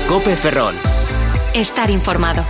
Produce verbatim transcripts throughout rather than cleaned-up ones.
COPE Ferrol. Estar informado.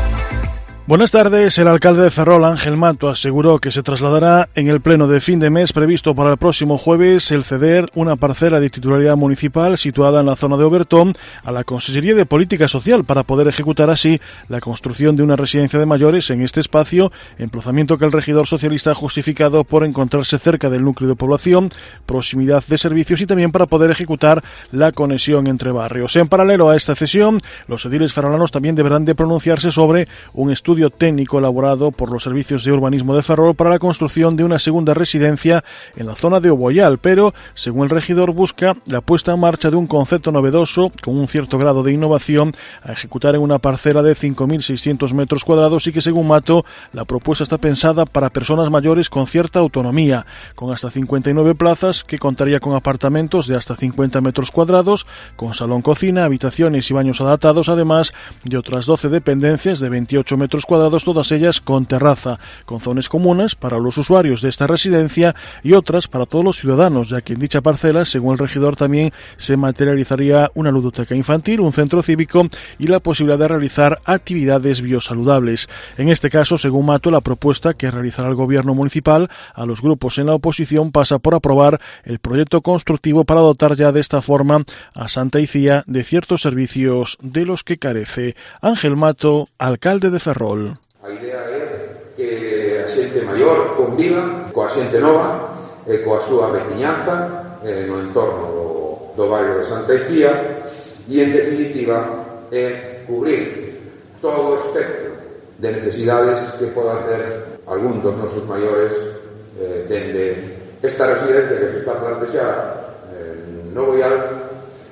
Buenas tardes. El alcalde de Ferrol, Ángel Mato, aseguró que se trasladará en el pleno de fin de mes previsto para el próximo jueves el ceder una parcela de titularidad municipal situada en la zona de Obertón a la Consejería de Política Social para poder ejecutar así la construcción de una residencia de mayores en este espacio, emplazamiento que el regidor socialista ha justificado por encontrarse cerca del núcleo de población, proximidad de servicios y también para poder ejecutar la conexión entre barrios. En paralelo a esta cesión, los ediles ferrolanos también deberán de pronunciarse sobre un estudio técnico elaborado por los servicios de urbanismo de Ferrol para la construcción de una segunda residencia en la zona de Oboyal, pero, según el regidor, busca la puesta en marcha de un concepto novedoso con un cierto grado de innovación a ejecutar en una parcela de cinco mil seiscientos metros cuadrados y que, según Mato, la propuesta está pensada para personas mayores con cierta autonomía, con hasta cincuenta y nueve plazas, que contaría con apartamentos de hasta cincuenta metros cuadrados, con salón, cocina, habitaciones y baños adaptados, además de otras doce dependencias de veintiocho metros cuadrados, todas ellas con terraza, con zonas comunes para los usuarios de esta residencia y otras para todos los ciudadanos, ya que en dicha parcela, según el regidor, también se materializaría una ludoteca infantil, un centro cívico y la posibilidad de realizar actividades biosaludables. En este caso, según Mato, la propuesta que realizará el gobierno municipal a los grupos en la oposición pasa por aprobar el proyecto constructivo para dotar ya de esta forma a Santa Icía de ciertos servicios de los que carece. Ángel Mato, alcalde de Ferrol. A idea é que a xente maior conviva coa xente nova e coa súa veciñanza eh, no entorno do, do bairro de Santa Icía e, en definitiva, é cubrir todo o espectro de necesidades que podan ter algún dos nosos maiores eh, dende esta residencia que se está plantexada en Oboyal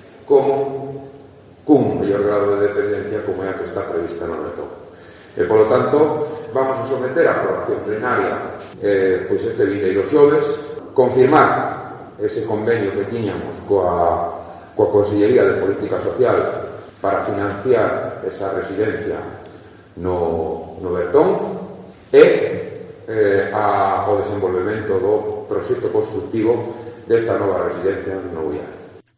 como cun mellor grado de dependencia como é a que está prevista no Obertón. E, polo tanto, vamos a someter a aprobación plenaria eh, pois este vindeiro xoves, confirmar ese convenio que tiñamos coa, coa Consellería de Política Social para financiar esa residencia no, no Bertón e eh, a, o desenvolvemento do proxecto constructivo desta nova residencia no Oboyal.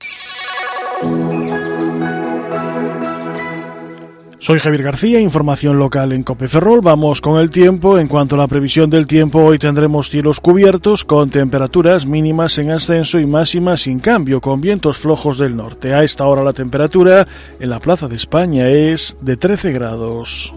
Soy Javier García, información local en COPE Ferrol. Vamos con el tiempo. En cuanto a la previsión del tiempo, hoy tendremos cielos cubiertos con temperaturas mínimas en ascenso y máximas sin cambio, con vientos flojos del norte. A esta hora la temperatura en la Plaza de España es de trece grados.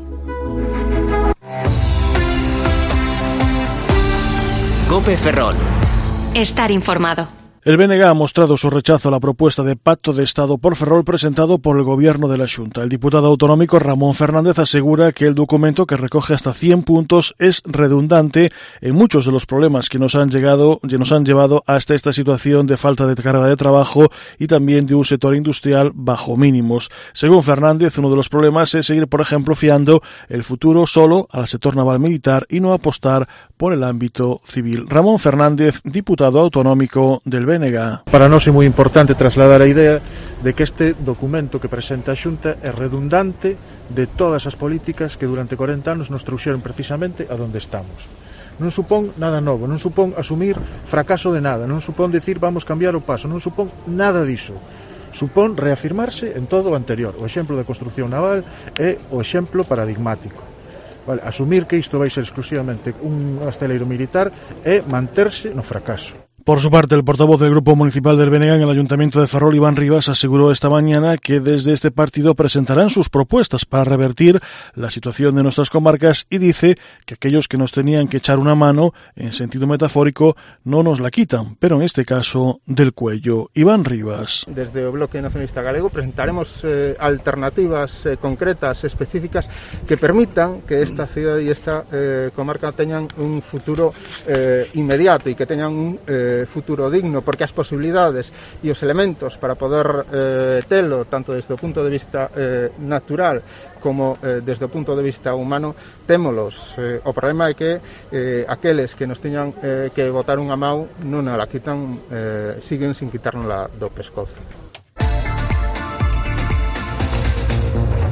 COPE Ferrol. Estar informado. El B N G ha mostrado su rechazo a la propuesta de pacto de Estado por Ferrol presentado por el gobierno de la Xunta. El diputado autonómico Ramón Fernández asegura que el documento, que recoge hasta cien puntos, es redundante en muchos de los problemas que nos han llegado, que nos han llevado hasta esta situación de falta de carga de trabajo y también de un sector industrial bajo mínimos. Según Fernández, uno de los problemas es seguir, por ejemplo, fiando el futuro solo al sector naval militar y no apostar por el ámbito civil. Ramón Fernández, diputado autonómico del B N G. Para nós é moi importante trasladar a idea de que este documento que presenta a Xunta é redundante de todas as políticas que durante corenta anos nos trouxeron precisamente a donde estamos. Non supón nada novo, non supón asumir fracaso de nada, non supón decir vamos cambiar o paso, non supón nada diso. Supón reafirmarse en todo o anterior. O exemplo da construcción naval é o exemplo paradigmático. Vale, asumir que isto vai ser exclusivamente un asteleiro militar é manterse no fracaso. Por su parte, el portavoz del Grupo Municipal del B N G en el Ayuntamiento de Ferrol, Iván Rivas, aseguró esta mañana que desde este partido presentarán sus propuestas para revertir la situación de nuestras comarcas y dice que aquellos que nos tenían que echar una mano, en sentido metafórico, no nos la quitan, pero en este caso del cuello. Iván Rivas. Desde o Bloque Nacionalista Galego presentaremos eh, alternativas eh, concretas, específicas, que permitan que esta ciudad y esta eh, comarca tengan un futuro eh, inmediato y que tengan un eh, futuro digno, porque as posibilidades e os elementos para poder eh, telo, tanto desde o punto de vista eh, natural como eh, desde o punto de vista humano, témolos. Eh, o problema é que eh, aqueles que nos teñan eh, que botar unha mau non a la quitan, eh, siguen sin quitárnosla do pescozo.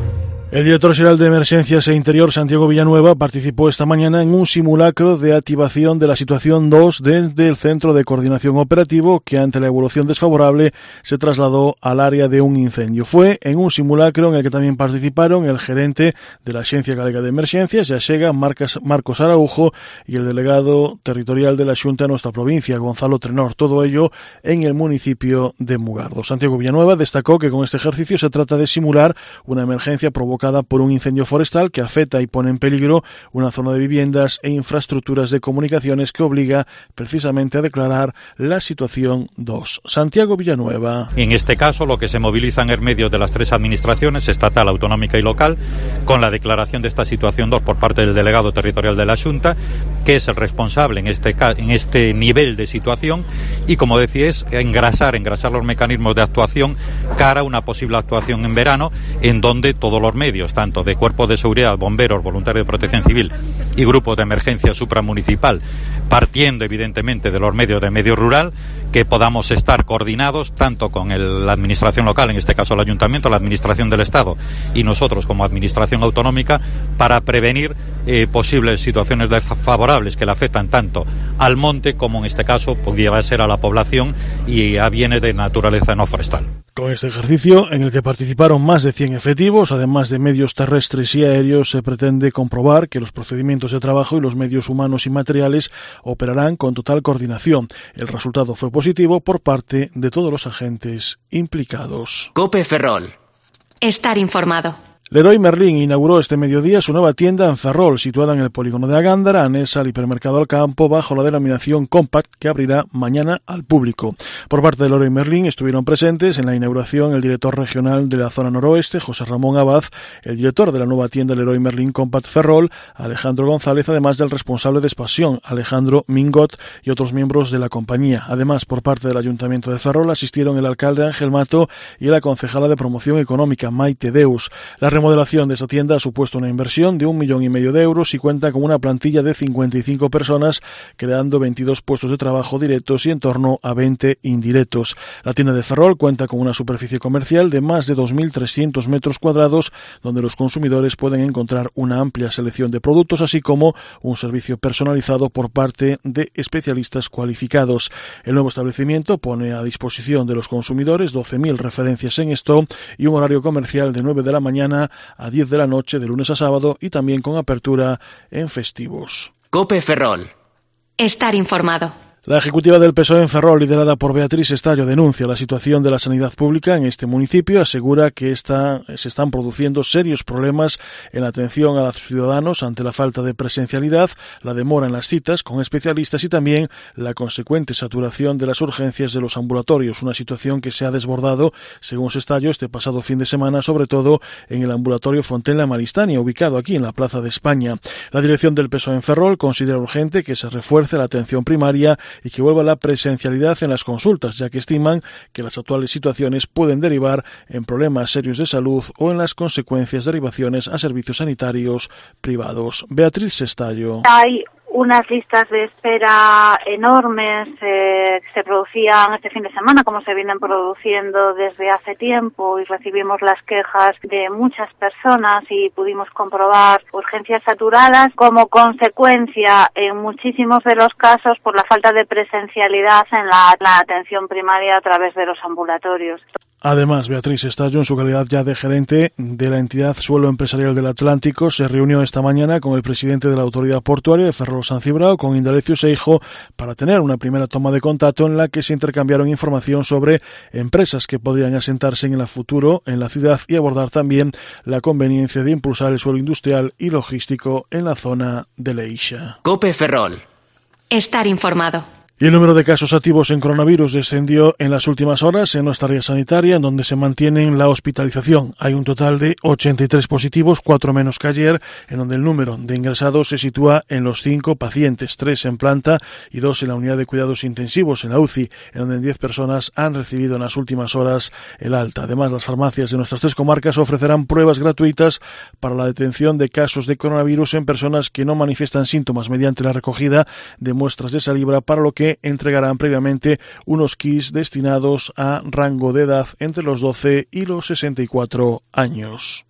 El director general de Emergencias e Interior, Santiago Villanueva, participó esta mañana en un simulacro de activación de la situación dos desde el Centro de Coordinación Operativo, que ante la evolución desfavorable se trasladó al área de un incendio. Fue en un simulacro en el que también participaron el gerente de la Axencia Galega de Emergencias, Yaxega, Marcos Araujo, y el delegado territorial de la Xunta de nuestra provincia, Gonzalo Trenor. Todo ello en el municipio de Mugardo. Santiago Villanueva destacó que con este ejercicio se trata de simular una emergencia provocada por un incendio forestal que afecta y pone en peligro una zona de viviendas e infraestructuras de comunicaciones que obliga precisamente a declarar la situación dos. Santiago Villanueva. En este caso, lo que se movilizan es medios de las tres administraciones, estatal, autonómica y local, con la declaración de esta situación dos por parte del delegado territorial de la Xunta, que es el responsable en este, en este nivel de situación, y como decía, es engrasar, engrasar los mecanismos de actuación cara a una posible actuación en verano, en donde todos los medios medios, tanto de cuerpos de seguridad, bomberos, voluntarios de protección civil y grupos de emergencia supramunicipal, partiendo evidentemente de los medios de medio rural, que podamos estar coordinados tanto con el, la administración local, en este caso el ayuntamiento, la administración del Estado y nosotros como administración autonómica, para prevenir eh, posibles situaciones desfavorables que le afectan tanto al monte como en este caso pudiera ser a la población y a bienes de naturaleza no forestal. Con este ejercicio, en el que participaron más de cien efectivos, además de medios terrestres y aéreos, se pretende comprobar que los procedimientos de trabajo y los medios humanos y materiales operarán con total coordinación. El resultado fue positivo por parte de todos los agentes implicados. COPE Ferrol. Estar informado. Leroy Merlin inauguró este mediodía su nueva tienda en Ferrol, situada en el polígono de Agándara, anexa al hipermercado al campo, bajo la denominación Compact, que abrirá mañana al público. Por parte de Leroy Merlin estuvieron presentes en la inauguración el director regional de la zona noroeste, José Ramón Abad, el director de la nueva tienda Leroy Merlin Compact Ferrol, Alejandro González, además del responsable de expansión, Alejandro Mingot, y otros miembros de la compañía. Además, por parte del Ayuntamiento de Ferrol asistieron el alcalde Ángel Mato y la concejala de Promoción Económica, Maite Deus. La La remodelación de esta tienda ha supuesto una inversión de un millón y medio de euros y cuenta con una plantilla de cincuenta y cinco personas, creando veintidós puestos de trabajo directos y en torno a veinte indirectos. La tienda de Ferrol cuenta con una superficie comercial de más de dos mil trescientos metros cuadrados, donde los consumidores pueden encontrar una amplia selección de productos, así como un servicio personalizado por parte de especialistas cualificados. El nuevo establecimiento pone a disposición de los consumidores doce mil referencias en stock y un horario comercial de nueve de la mañana a diez de la noche de lunes a sábado y también con apertura en festivos. COPE Ferrol. Estar informado. La ejecutiva del P S O E en Ferrol, liderada por Beatriz Estallo, denuncia la situación de la sanidad pública en este municipio. Asegura que está, se están produciendo serios problemas en la atención a los ciudadanos ante la falta de presencialidad, la demora en las citas con especialistas y también la consecuente saturación de las urgencias de los ambulatorios. Una situación que se ha desbordado, según Estallo, este pasado fin de semana, sobre todo en el ambulatorio Fontella Maristania, ubicado aquí en la Plaza de España. La dirección del P S O E en Ferrol considera urgente que se refuerce la atención primaria y que vuelva la presencialidad en las consultas, ya que estiman que las actuales situaciones pueden derivar en problemas serios de salud o en las consecuencias derivaciones a servicios sanitarios privados. Beatriz Estallo. Hay unas listas de espera enormes eh, que se producían este fin de semana, como se vienen produciendo desde hace tiempo, y recibimos las quejas de muchas personas y pudimos comprobar urgencias saturadas como consecuencia en muchísimos de los casos por la falta de presencialidad en la, la atención primaria a través de los ambulatorios. Además, Beatriz Estallo, en su calidad ya de gerente de la entidad Suelo Empresarial del Atlántico, se reunió esta mañana con el presidente de la Autoridad Portuaria de Ferrol San Cibrao, con Indalecio Seijo, para tener una primera toma de contacto en la que se intercambiaron información sobre empresas que podrían asentarse en el futuro en la ciudad y abordar también la conveniencia de impulsar el suelo industrial y logístico en la zona de Leixa. COPE Ferrol. Estar informado. Y el número de casos activos en coronavirus descendió en las últimas horas en nuestra área sanitaria, en donde se mantiene la hospitalización. Hay un total de ochenta y tres positivos, cuatro menos que ayer, en donde el número de ingresados se sitúa en los cinco pacientes, tres en planta y dos en la unidad de cuidados intensivos, en la U C I, en donde diez personas han recibido en las últimas horas el alta. Además, las farmacias de nuestras tres comarcas ofrecerán pruebas gratuitas para la detención de casos de coronavirus en personas que no manifiestan síntomas mediante la recogida de muestras de saliva, para lo que entregarán previamente unos kits destinados a rango de edad entre los doce y los sesenta y cuatro años.